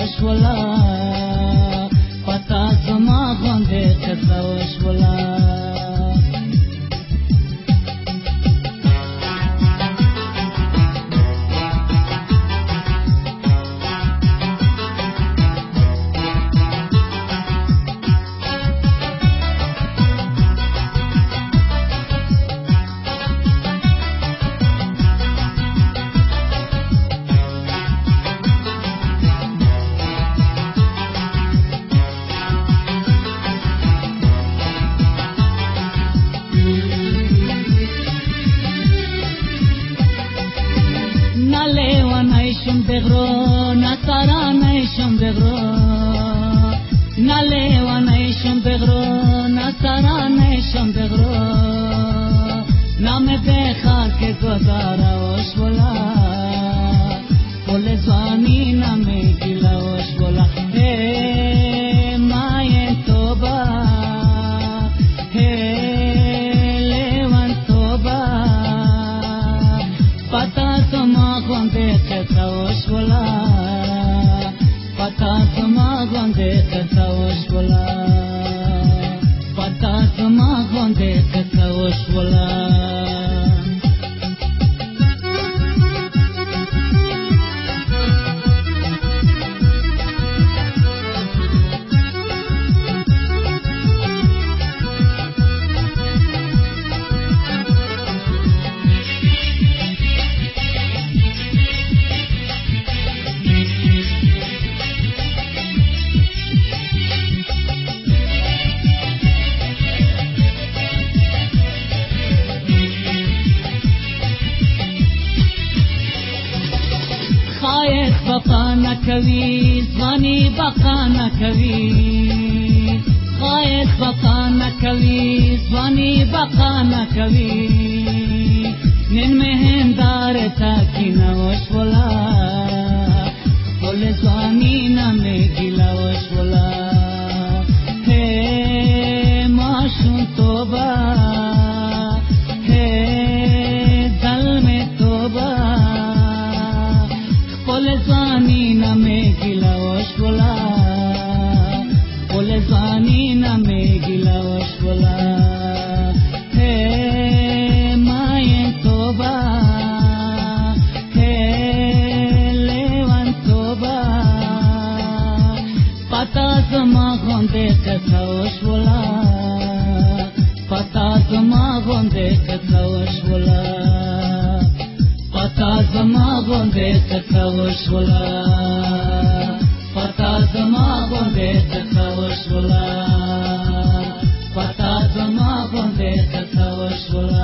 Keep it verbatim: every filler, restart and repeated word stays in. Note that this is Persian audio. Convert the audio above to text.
وشولا پتا زما غونډه کړه وشولا بغرو نصارا نیشم بغرو نلیوا نیشم بغرو نصارا نیشم بغرو نام بخار که گذارا وشولا پول زوانی نام گیلا وشولا hey مای توبا hey لیوان توبا پتا سما گونده وشولا پتا سما غونډه کړه وشولا پتا سما غونډه کړه وشولا بقا نکوی زوانی بقا نکوی خواهد بقا نکوی زوانی بقا نکوی نن مهندار تاکی نوشولا بول زوانی نمی گیلا وشولا ہے ماشون توبا ہے دل میں توبا زانی نمی گیلا وشولا پول زانی نمی گیلا وشولا ہے مای توبا ہے لیوان توبا پتا زما غونډه کړه وشولا پتا زما غونډه کړه وشولا پتا زما غونډه کړه وشولا پتا زما غونډه کړه وشولا پتا زما غونډه کړه وشولا